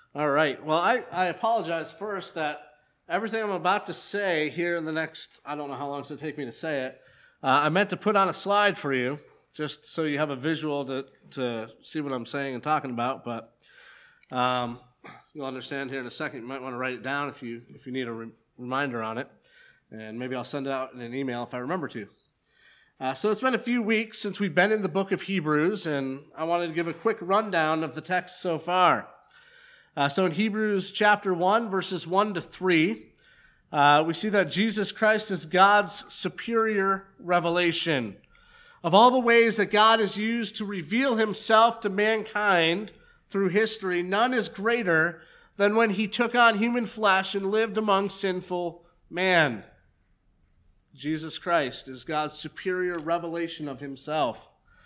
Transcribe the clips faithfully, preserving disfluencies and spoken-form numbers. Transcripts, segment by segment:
All right. Well, I, I apologize first that everything I'm about to say here in the next, I don't know how long it's going to take me to say it, uh, I meant to put on a slide for you, just so you have a visual to, to see what I'm saying and talking about, but um, you'll understand here in a second. You might want to write it down if you if you need a re- reminder on it, and maybe I'll send it out in an email if I remember to. Uh, so it's been a few weeks since we've been in the book of Hebrews, and I wanted to give a quick rundown of the text so far. Uh, so in Hebrews chapter one, verses one to three, uh, we see that Jesus Christ is God's superior revelation. Of all the ways that God has used to reveal himself to mankind through history, none is greater than when he took on human flesh and lived among sinful man. Jesus Christ is God's superior revelation of himself.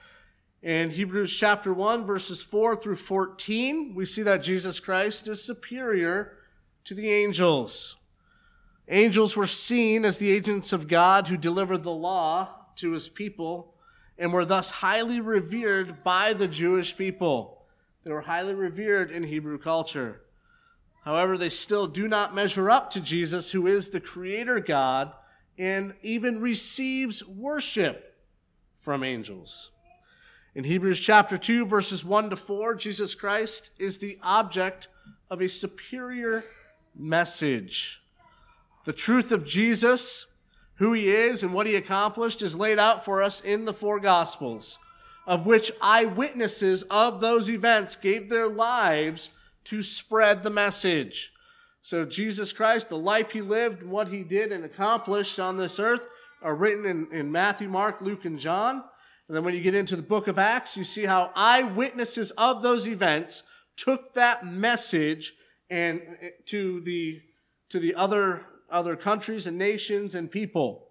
In Hebrews chapter one, verses four through fourteen, we see that Jesus Christ is superior to the angels. Angels were seen as the agents of God who delivered the law to his people and were thus highly revered by the Jewish people. They were highly revered in Hebrew culture. However, they still do not measure up to Jesus, who is the Creator God and even receives worship from angels. In Hebrews chapter two, verses one to four, Jesus Christ is the object of a superior message. The truth of Jesus, who he is and what he accomplished, is laid out for us in the four Gospels, of which eyewitnesses of those events gave their lives to spread the message. So Jesus Christ, the life he lived, what he did and accomplished on this earth, are written in, in Matthew, Mark, Luke, and John. And then when you get into the book of Acts, you see how eyewitnesses of those events took that message and to the to the other other countries and nations and people.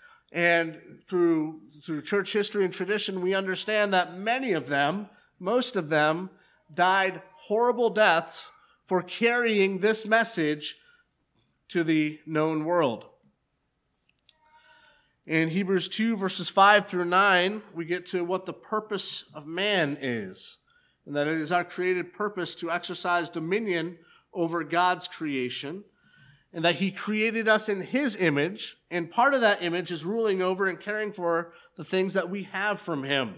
And through through church history and tradition, we understand that many of them, most of them, died horrible deaths for carrying this message to the known world. In Hebrews two, verses five through nine, we get to what the purpose of man is, and that it is our created purpose to exercise dominion over God's creation, and that he created us in his image, and part of that image is ruling over and caring for the things that we have from him.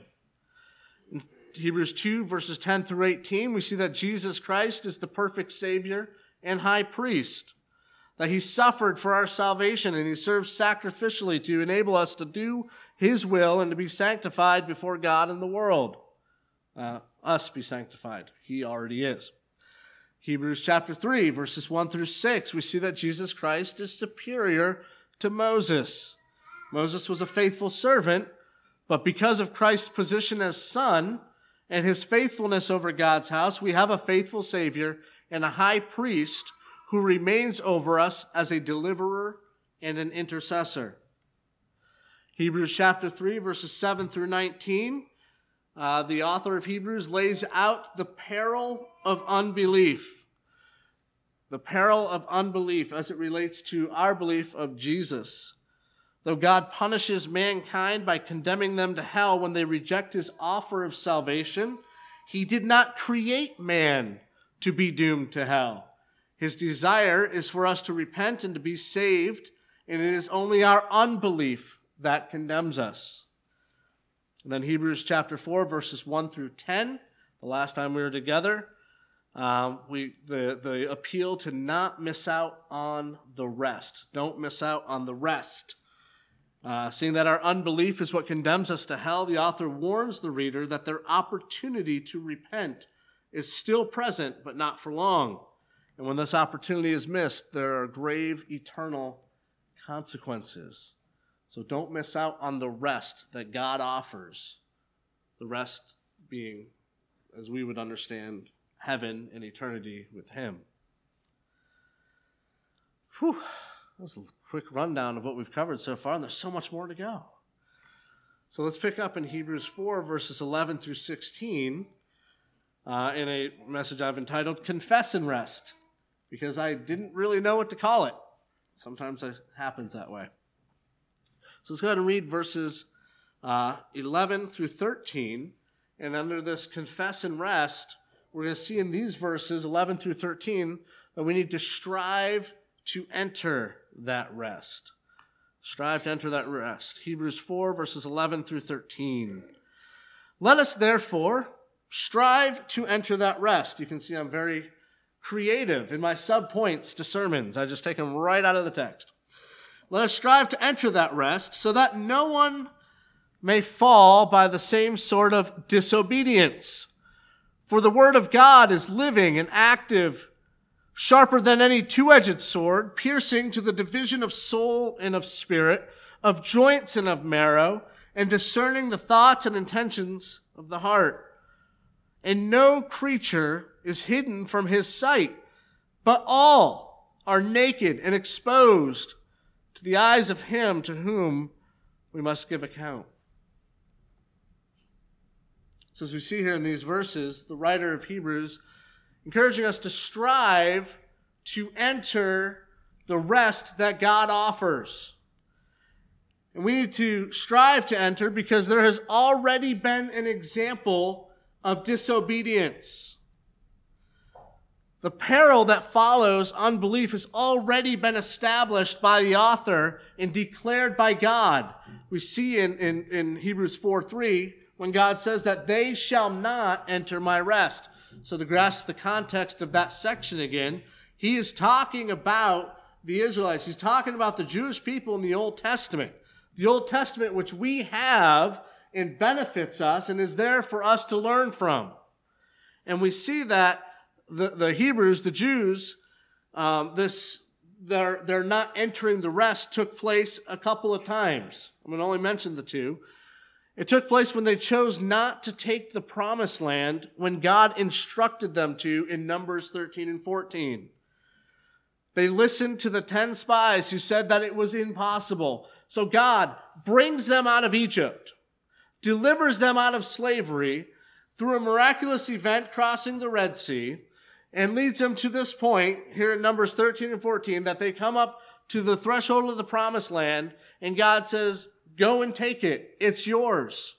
In Hebrews two, verses ten through eighteen, we see that Jesus Christ is the perfect Savior and high priest, that he suffered for our salvation and he served sacrificially to enable us to do his will and to be sanctified before God and the world. Uh, us be sanctified. He already is. Hebrews chapter three, verses one through six, we see that Jesus Christ is superior to Moses. Moses was a faithful servant, but because of Christ's position as son and his faithfulness over God's house, we have a faithful Savior and a high priest who remains over us as a deliverer and an intercessor. Hebrews chapter three, verses seven through nineteen, uh, the author of Hebrews lays out the peril of unbelief. The peril of unbelief as it relates to our belief of Jesus. Though God punishes mankind by condemning them to hell when they reject his offer of salvation, he did not create man to be doomed to hell. His desire is for us to repent and to be saved, and it is only our unbelief that condemns us. And then Hebrews chapter four, verses one through ten, the last time we were together, um, we the, the appeal to not miss out on the rest. Don't miss out on the rest. Uh, seeing that our unbelief is what condemns us to hell, the author warns the reader that their opportunity to repent is still present, but not for long. And when this opportunity is missed, there are grave, eternal consequences. So don't miss out on the rest that God offers. The rest being, as we would understand, heaven and eternity with him. Whew. That was a quick rundown of what we've covered so far, and there's so much more to go. So let's pick up in Hebrews four, verses eleven through sixteen, uh, in a message I've entitled, Confess and Rest, because I didn't really know what to call it. Sometimes it happens that way. So let's go ahead and read verses uh, eleven through thirteen, and under this Confess and Rest, we're going to see in these verses, eleven through thirteen, that we need to strive to enter that rest. Strive to enter that rest. Hebrews four, verses eleven through thirteen. Let us therefore strive to enter that rest. You can see I'm very creative in my subpoints to sermons. I just take them right out of the text. Let us strive to enter that rest so that no one may fall by the same sort of disobedience. For the word of God is living and active, sharper than any two-edged sword, piercing to the division of soul and of spirit, of joints and of marrow, and discerning the thoughts and intentions of the heart. And no creature is hidden from his sight, but all are naked and exposed to the eyes of him to whom we must give account. So as we see here in these verses, the writer of Hebrews encouraging us to strive to enter the rest that God offers. And we need to strive to enter because there has already been an example of disobedience. The peril that follows unbelief has already been established by the author and declared by God. We see in, in, in Hebrews four three when God says that they shall not enter my rest. So to grasp the context of that section again, he is talking about the Israelites. He's talking about the Jewish people in the Old Testament. The Old Testament which we have and benefits us and is there for us to learn from. And we see that the, the Hebrews, the Jews, um, this they're, they're not entering the rest took place a couple of times. I'm going to only mention the two. It took place when they chose not to take the promised land when God instructed them to in Numbers thirteen and fourteen. They listened to the ten spies who said that it was impossible. So God brings them out of Egypt, delivers them out of slavery through a miraculous event crossing the Red Sea, and leads them to this point here in Numbers thirteen and fourteen that they come up to the threshold of the promised land and God says, go and take it. It's yours.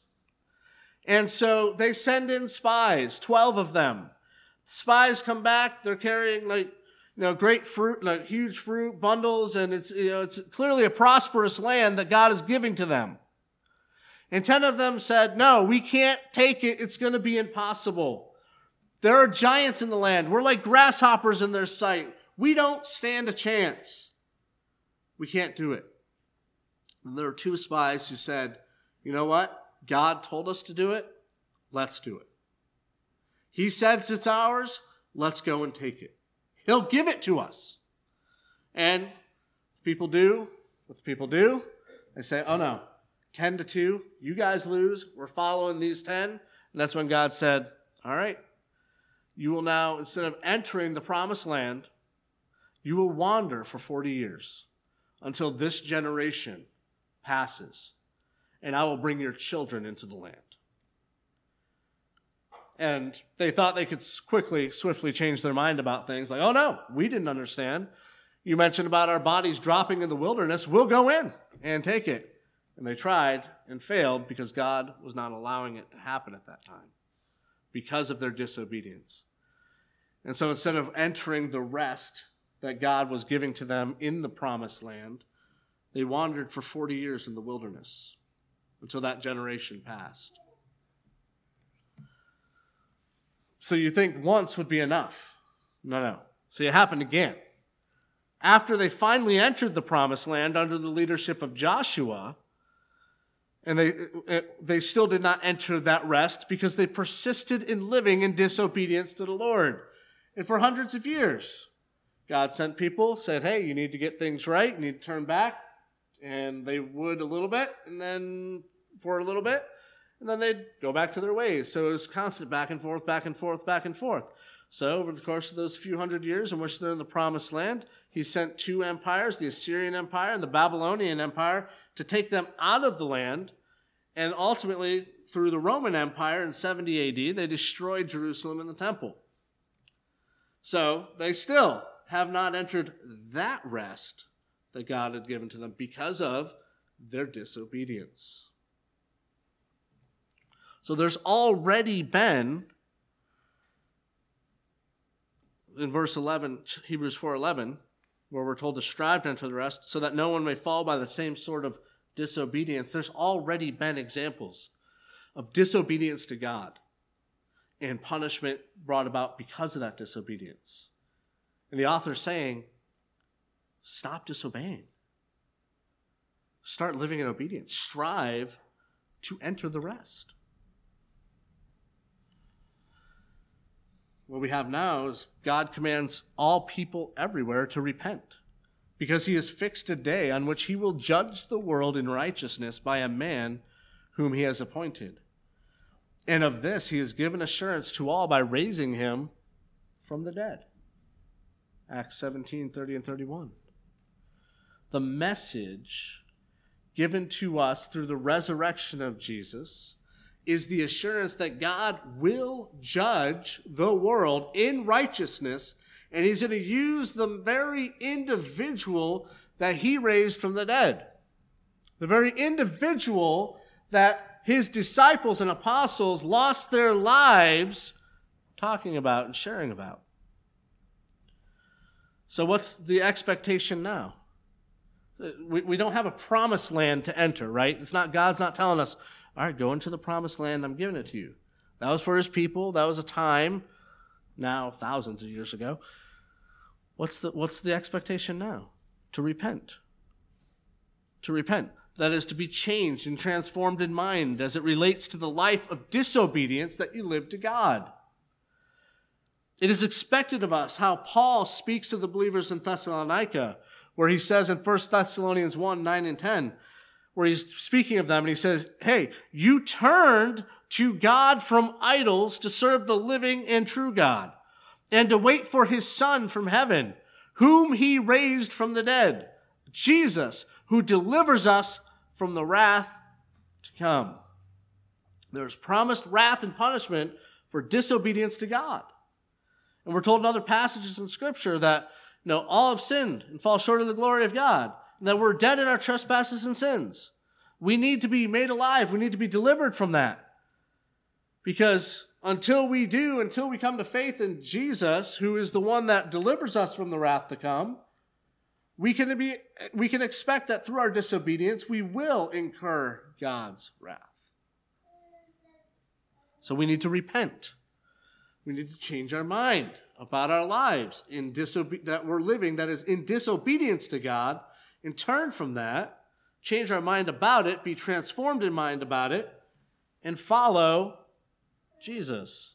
And so they send in spies, twelve of them. Spies come back. They're carrying like, you know, great fruit, like huge fruit bundles. And it's, you know, it's clearly a prosperous land that God is giving to them. And ten of them said, no, we can't take it. It's going to be impossible. There are giants in the land. We're like grasshoppers in their sight. We don't stand a chance. We can't do it. And there were two spies who said, you know what? God told us to do it. Let's do it. He says it's ours. Let's go and take it. He'll give it to us. And people do what the people do. They say, oh no, ten to two, you guys lose. We're following these ten. And that's when God said, all right, you will now, instead of entering the promised land, you will wander for forty years until this generation passes, and I will bring your children into the land. And they thought they could quickly, swiftly change their mind about things. Like, oh no, we didn't understand. You mentioned about our bodies dropping in the wilderness. We'll go in and take it. And they tried and failed because God was not allowing it to happen at that time because of their disobedience. And so instead of entering the rest that God was giving to them in the promised land, they wandered for forty years in the wilderness until that generation passed. So you think once would be enough. No, no. So it happened again. After they finally entered the promised land under the leadership of Joshua, and they, they still did not enter that rest because they persisted in living in disobedience to the Lord. And for hundreds of years, God sent people, said, hey, you need to get things right. You need to turn back. And they would a little bit, and then for a little bit, and then they'd go back to their ways. So it was constant back and forth, back and forth, back and forth. So over the course of those few hundred years in which they're in the promised land, he sent two empires, the Assyrian Empire and the Babylonian Empire, to take them out of the land. And ultimately, through the Roman Empire in seventy A D, they destroyed Jerusalem and the temple. So they still have not entered that rest that God had given to them because of their disobedience. So there's already been in verse eleven, Hebrews four eleven, where we're told to strive to enter the rest, so that no one may fall by the same sort of disobedience. There's already been examples of disobedience to God and punishment brought about because of that disobedience. And the author is saying, stop disobeying. Start living in obedience. Strive to enter the rest. What we have now is God commands all people everywhere to repent, because he has fixed a day on which he will judge the world in righteousness by a man whom he has appointed. And of this he has given assurance to all by raising him from the dead. Acts seventeen, thirty and thirty-one. The message given to us through the resurrection of Jesus is the assurance that God will judge the world in righteousness, and he's going to use the very individual that he raised from the dead. The very individual that his disciples and apostles lost their lives talking about and sharing about. So what's the expectation now? We, we don't have a promised land to enter, right? It's not, God's not telling us, all right, go into the promised land, I'm giving it to you. That was for his people. That was a time, now thousands of years ago. What's the, what's the expectation now? To repent. To repent. That is, to be changed and transformed in mind as it relates to the life of disobedience that you live to God. It is expected of us how Paul speaks of the believers in Thessalonica, where he says in First Thessalonians one, nine and ten, where he's speaking of them, and he says, hey, you turned to God from idols to serve the living and true God, and to wait for his Son from heaven, whom he raised from the dead, Jesus, who delivers us from the wrath to come. There's promised wrath and punishment for disobedience to God. And we're told in other passages in Scripture that, you know, all have sinned and fall short of the glory of God, and that we're dead in our trespasses and sins. We need to be made alive. We need to be delivered from that. Because until we do, until we come to faith in Jesus, who is the one that delivers us from the wrath to come, we can be, we can expect that through our disobedience, we will incur God's wrath. So we need to repent. We need to change our mind about our lives in disobe- that we're living that is in disobedience to God, and turn from that, change our mind about it, be transformed in mind about it, and follow Jesus.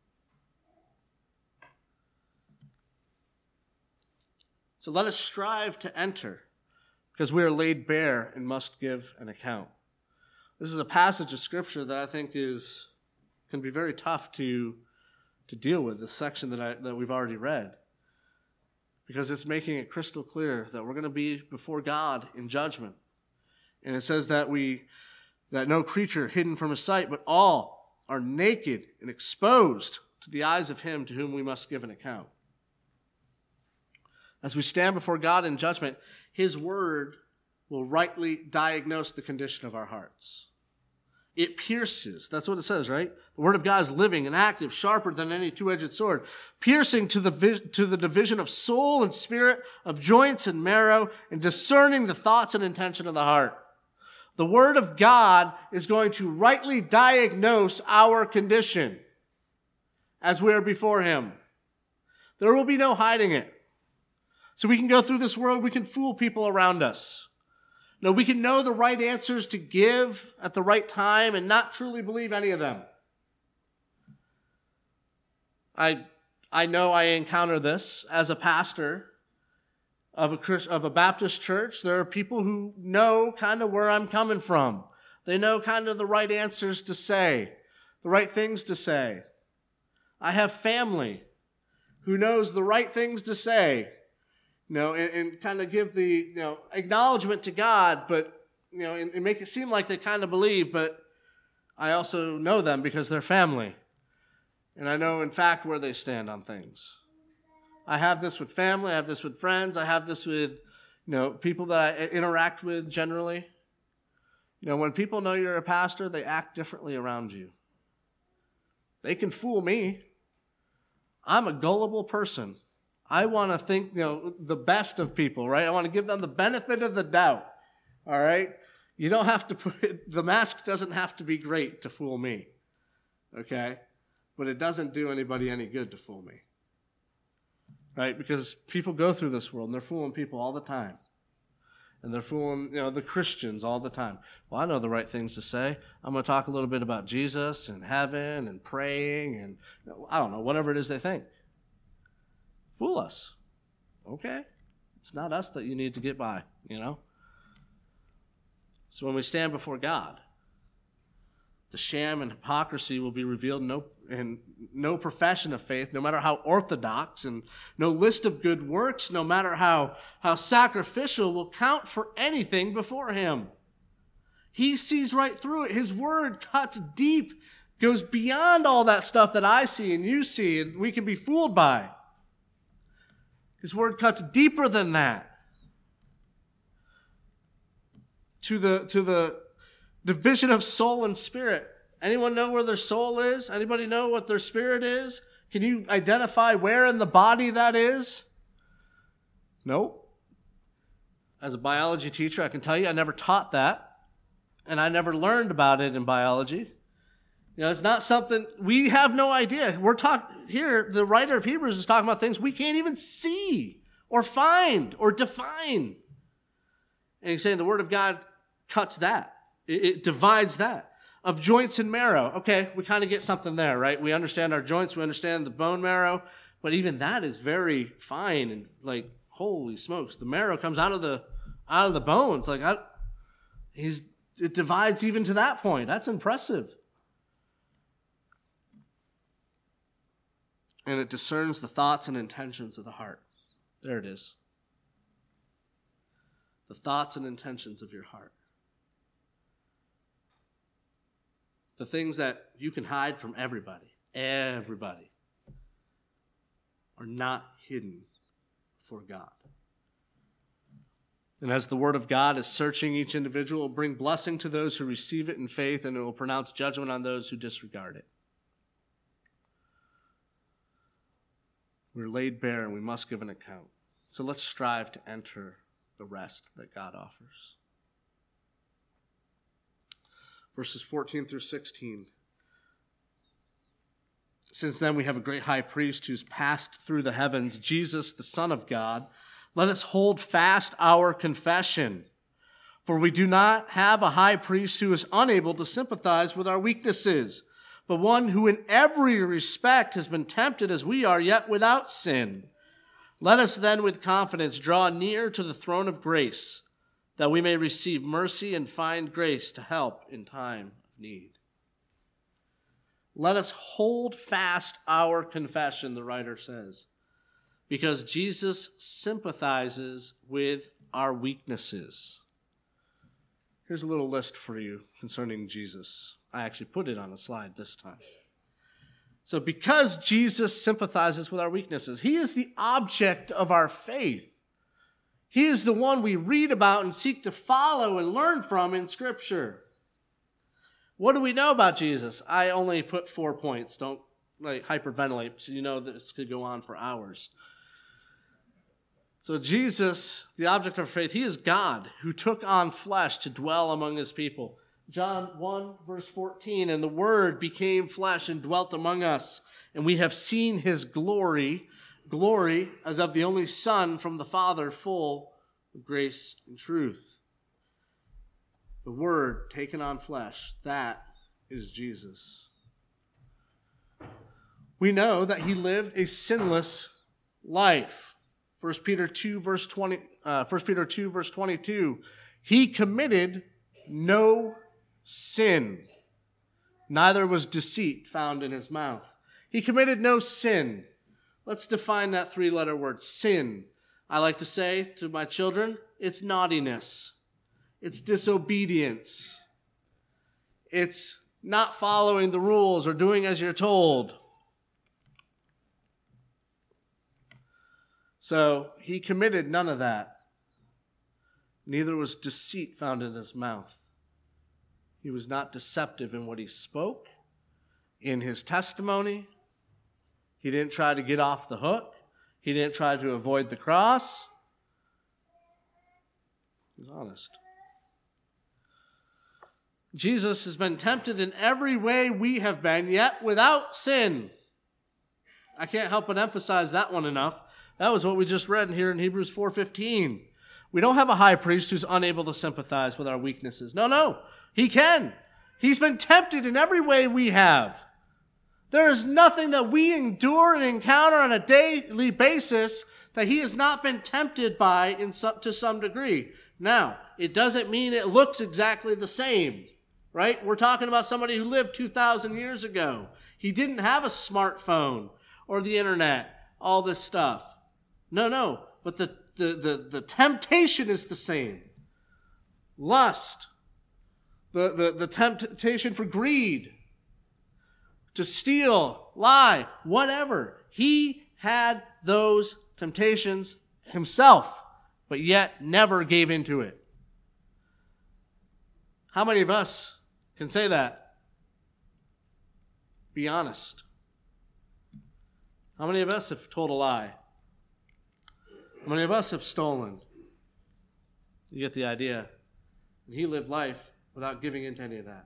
So let us strive to enter, because we are laid bare and must give an account. This is a passage of Scripture that I think is can be very tough to, to deal with, this section that, I, that we've already read, because it's making it crystal clear that we're going to be before God in judgment. And it says that we that no creature hidden from his sight, but all are naked and exposed to the eyes of him to whom we must give an account. As we stand before God in judgment, his word will rightly diagnose the condition of our hearts. It pierces. That's what it says, right? The word of God is living and active, sharper than any two-edged sword, piercing to the, to the division of soul and spirit, of joints and marrow, and discerning the thoughts and intention of the heart. The word of God is going to rightly diagnose our condition as we are before him. There will be no hiding it. So we can go through this world, we can fool people around us. No, we can know the right answers to give at the right time and not truly believe any of them. I I know I encounter this as a pastor of a of a Baptist church. There are people who know kind of where I'm coming from. They know kind of the right answers to say, the right things to say. I have family who knows the right things to say. You know, and, and kind of give the, you know, acknowledgement to God, but, you know, and, and make it seem like they kind of believe, but I also know them because they're family. And I know, in fact, where they stand on things. I have this with family, I have this with friends, I have this with, you know, people that I interact with generally. You know, when people know you're a pastor, they act differently around you. They can fool me. I'm a gullible person. I want to think, you know, the best of people, right? I want to give them the benefit of the doubt, all right? You don't have to put it, the mask doesn't have to be great to fool me, okay? But it doesn't do anybody any good to fool me, right? Because people go through this world and they're fooling people all the time. And they're fooling, you know, the Christians all the time. Well, I know the right things to say. I'm going to talk a little bit about Jesus and heaven and praying and, you know, I don't know, whatever it is they think. Fool us. Okay. It's not us that you need to get by, you know? So when we stand before God, the sham and hypocrisy will be revealed, no, and no profession of faith, no matter how orthodox, and no list of good works, no matter how, how sacrificial, will count for anything before him. He sees right through it. His word cuts deep, goes beyond all that stuff that I see and you see and we can be fooled by. His word cuts deeper than that. To the, to the division of soul and spirit. Anyone know where their soul is? Anybody know what their spirit is? Can you identify where in the body that is? Nope. As a biology teacher, I can tell you I never taught that. And I never learned about it in biology. You know, it's not something, we have no idea. We're talking here, the writer of Hebrews is talking about things we can't even see or find or define. And he's saying the word of God cuts that. It, it divides that. Of joints and marrow. Okay, we kind of get something there, right? We understand our joints, we understand the bone marrow, but even that is very fine and like, holy smokes, the marrow comes out of the out of the bones. Like, I, he's it divides even to that point. That's impressive. And it discerns the thoughts and intentions of the heart. There it is. The thoughts and intentions of your heart. The things that you can hide from everybody, everybody, are not hidden for God. And as the word of God is searching each individual, it will bring blessing to those who receive it in faith, and it will pronounce judgment on those who disregard it. We're laid bare and we must give an account. So let's strive to enter the rest that God offers. Verses fourteen through sixteen. Since then we have a great high priest who's passed through the heavens, Jesus, the Son of God. Let us hold fast our confession. For we do not have a high priest who is unable to sympathize with our weaknesses, but one who in every respect has been tempted as we are, yet without sin. Let us then with confidence draw near to the throne of grace, that we may receive mercy and find grace to help in time of need. Let us hold fast our confession, the writer says, because Jesus sympathizes with our weaknesses. Here's a little list for you concerning Jesus. I actually put it on a slide this time. So because Jesus sympathizes with our weaknesses, he is the object of our faith. He is the one we read about and seek to follow and learn from in Scripture. What do we know about Jesus? I only put four points. Don't like hyperventilate, so you know this could go on for hours. So Jesus, the object of faith, he is God who took on flesh to dwell among his people. John one, verse fourteen, and the Word became flesh and dwelt among us, and we have seen his glory, glory as of the only Son from the Father, full of grace and truth. The Word taken on flesh, that is Jesus. We know that he lived a sinless life. First Peter two, verse twenty, uh, First Peter two, verse twenty-two, he committed no sin, neither was deceit found in his mouth. He committed no sin. Let's define that three-letter word, sin. I like to say to my children, it's naughtiness. It's disobedience. It's not following the rules or doing as you're told. So he committed none of that. Neither was deceit found in his mouth. He was not deceptive in what he spoke, in his testimony. He didn't try to get off the hook. He didn't try to avoid the cross. He was honest. Jesus has been tempted in every way we have been, yet without sin. I can't help but emphasize that one enough. That was what we just read here in Hebrews four fifteen. We don't have a high priest who's unable to sympathize with our weaknesses. No, no, he can. He's been tempted in every way we have. There is nothing that we endure and encounter on a daily basis that he has not been tempted by in some, to some degree. Now, it doesn't mean it looks exactly the same, right? We're talking about somebody who lived two thousand years ago. He didn't have a smartphone or the internet, all this stuff. No, no, but the, the, the, the temptation is the same. Lust, the, the, the temptation for greed, to steal, lie, whatever. He had those temptations himself, but yet never gave into it. How many of us can say that? Be honest. How many of us have told a lie? How many of us have stolen? You get the idea. And he lived life without giving into any of that.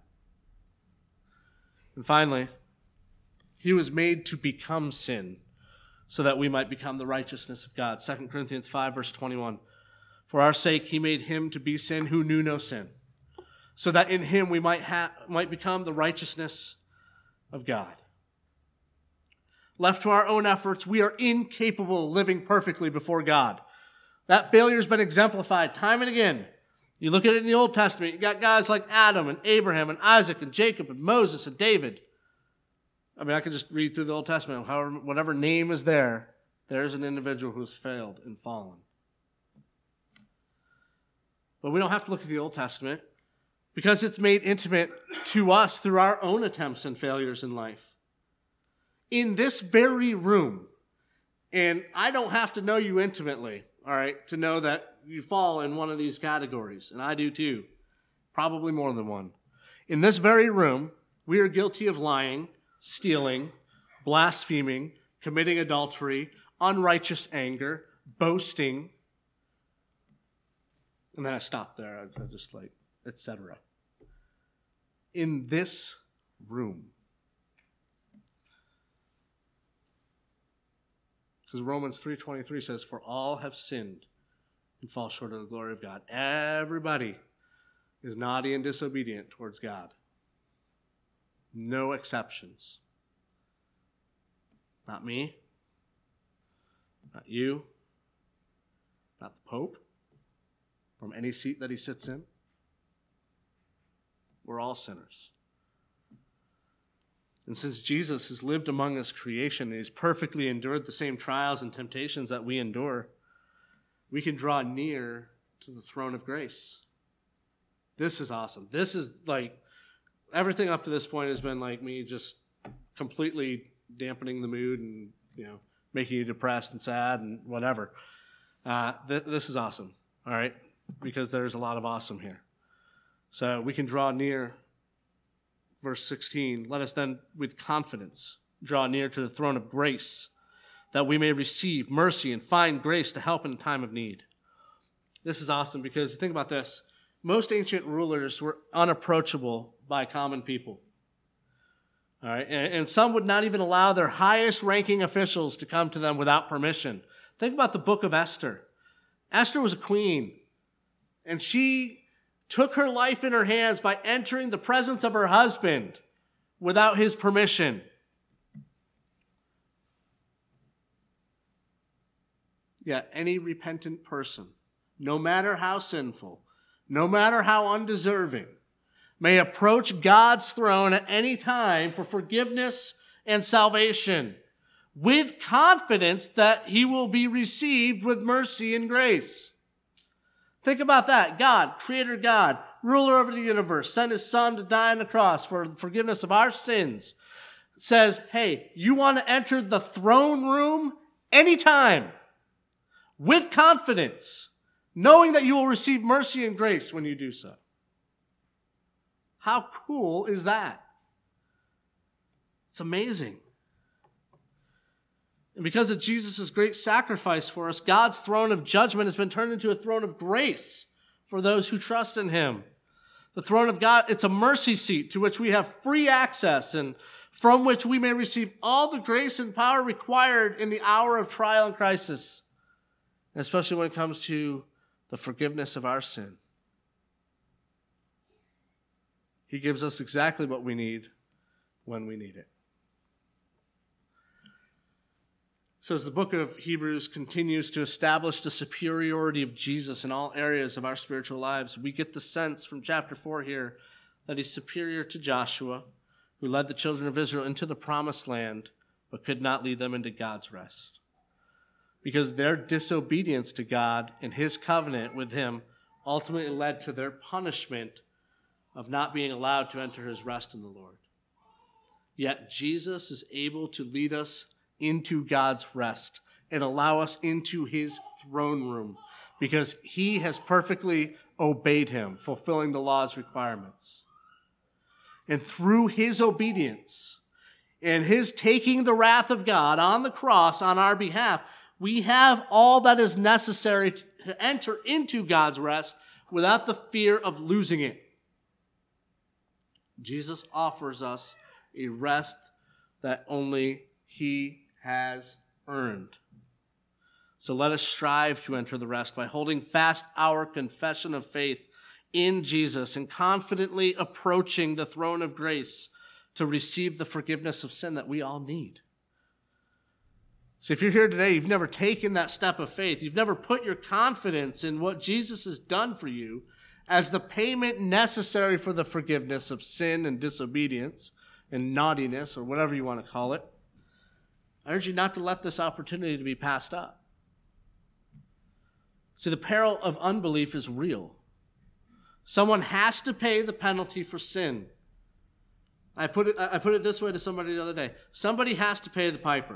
And finally, he was made to become sin so that we might become the righteousness of God. Second Corinthians five, verse twenty-one. For our sake, he made him to be sin who knew no sin, so that in him we might ha- might become the righteousness of God. Left to our own efforts, we are incapable of living perfectly before God. That failure has been exemplified time and again. You look at it in the Old Testament, you got guys like Adam and Abraham and Isaac and Jacob and Moses and David. I mean, I could just read through the Old Testament. However, whatever name is there, there's an individual who has failed and fallen. But we don't have to look at the Old Testament because it's made intimate to us through our own attempts and failures in life. In this very room, and I don't have to know you intimately, all right, to know that you fall in one of these categories, and I do too, probably more than one. In this very room, we are guilty of lying, stealing, blaspheming, committing adultery, unrighteous anger, boasting, and then I stopped there. I just like, et cetera. In this room. Because Romans three twenty-three says, for all have sinned and fall short of the glory of God. Everybody is naughty and disobedient towards God. No exceptions. Not me. Not you. Not the Pope. From any seat that he sits in. We're all sinners. And since Jesus has lived among his creation and he's perfectly endured the same trials and temptations that we endure, we can draw near to the throne of grace. This is awesome. This is like, everything up to this point has been like me just completely dampening the mood and, you know, making you depressed and sad and whatever. Uh, th- this is awesome, all right? Because there's a lot of awesome here. So we can draw near. Verse sixteen, let us then with confidence draw near to the throne of grace, that we may receive mercy and find grace to help in time of need. This is awesome because think about this. Most ancient rulers were unapproachable by common people. All right, and, and some would not even allow their highest ranking officials to come to them without permission. Think about the book of Esther. Esther was a queen, and she took her life in her hands by entering the presence of her husband without his permission. Yet any repentant person, no matter how sinful, no matter how undeserving, may approach God's throne at any time for forgiveness and salvation with confidence that he will be received with mercy and grace. Think about that. God, creator God, ruler over the universe, sent his son to die on the cross for the forgiveness of our sins, says, hey, you want to enter the throne room anytime with confidence, knowing that you will receive mercy and grace when you do so. How cool is that? It's amazing. And because of Jesus' great sacrifice for us, God's throne of judgment has been turned into a throne of grace for those who trust in him. The throne of God, it's a mercy seat to which we have free access and from which we may receive all the grace and power required in the hour of trial and crisis, and especially when it comes to the forgiveness of our sin. He gives us exactly what we need when we need it. So as the book of Hebrews continues to establish the superiority of Jesus in all areas of our spiritual lives, we get the sense from chapter four here that he's superior to Joshua, who led the children of Israel into the promised land, but could not lead them into God's rest. Because their disobedience to God and his covenant with him ultimately led to their punishment of not being allowed to enter his rest in the Lord. Yet Jesus is able to lead us into God's rest and allow us into his throne room because he has perfectly obeyed him, fulfilling the law's requirements. And through his obedience and his taking the wrath of God on the cross on our behalf, we have all that is necessary to enter into God's rest without the fear of losing it. Jesus offers us a rest that only he has earned. So let us strive to enter the rest by holding fast our confession of faith in Jesus and confidently approaching the throne of grace to receive the forgiveness of sin that we all need. So if you're here today, you've never taken that step of faith, you've never put your confidence in what Jesus has done for you as the payment necessary for the forgiveness of sin and disobedience and naughtiness, or whatever you want to call it, I urge you not to let this opportunity to be passed up. See, the peril of unbelief is real. Someone has to pay the penalty for sin. I put it, I put it this way to somebody the other day. Somebody has to pay the piper.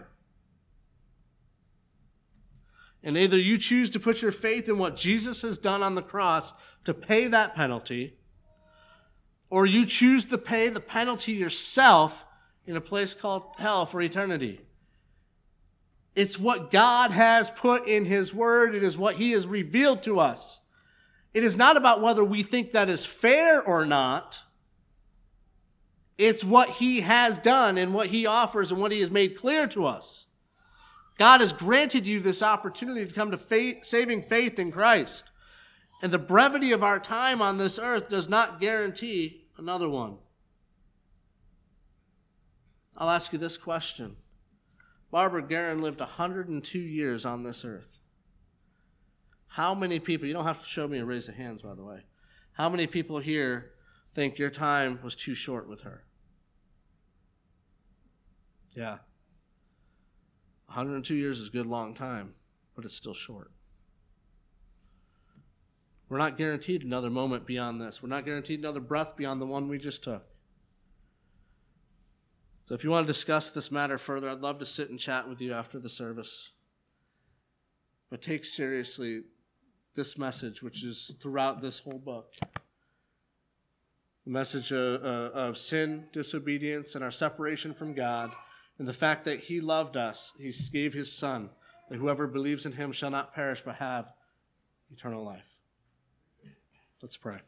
And either you choose to put your faith in what Jesus has done on the cross to pay that penalty, or you choose to pay the penalty yourself in a place called hell for eternity. It's what God has put in his word. It is what he has revealed to us. It is not about whether we think that is fair or not. It's what he has done and what he offers and what he has made clear to us. God has granted you this opportunity to come to faith, saving faith in Christ. And the brevity of our time on this earth does not guarantee another one. I'll ask you this question. Barbara Guerin lived one hundred two years on this earth. How many people, you don't have to show me a raise of hands, by the way. How many people here think your time was too short with her? Yeah. one hundred two years is a good long time, but it's still short. We're not guaranteed another moment beyond this. We're not guaranteed another breath beyond the one we just took. So if you want to discuss this matter further, I'd love to sit and chat with you after the service. But take seriously this message, which is throughout this whole book. The message of, uh, of sin, disobedience, and our separation from God, and the fact that he loved us. He gave his son, that whoever believes in him shall not perish but have eternal life. Let's pray.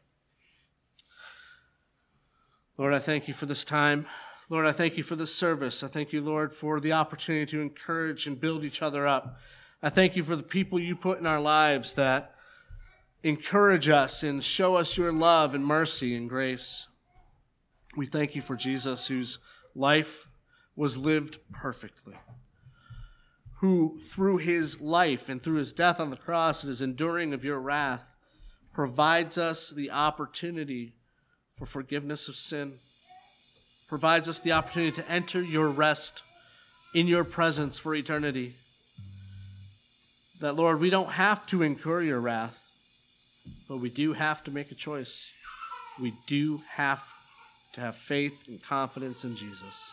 Lord, I thank you for this time. Lord, I thank you for this service. I thank you, Lord, for the opportunity to encourage and build each other up. I thank you for the people you put in our lives that encourage us and show us your love and mercy and grace. We thank you for Jesus, whose life was lived perfectly, who through his life and through his death on the cross and his enduring of your wrath provides us the opportunity for forgiveness of sin, provides us the opportunity to enter your rest in your presence for eternity. That, Lord, we don't have to incur your wrath, but we do have to make a choice. We do have to have faith and confidence in Jesus.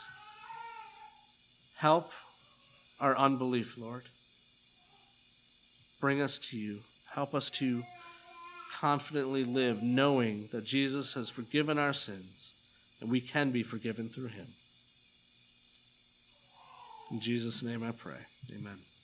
Help our unbelief, Lord. Bring us to you. Help us to confidently live knowing that Jesus has forgiven our sins and we can be forgiven through him. In Jesus' name I pray. Amen.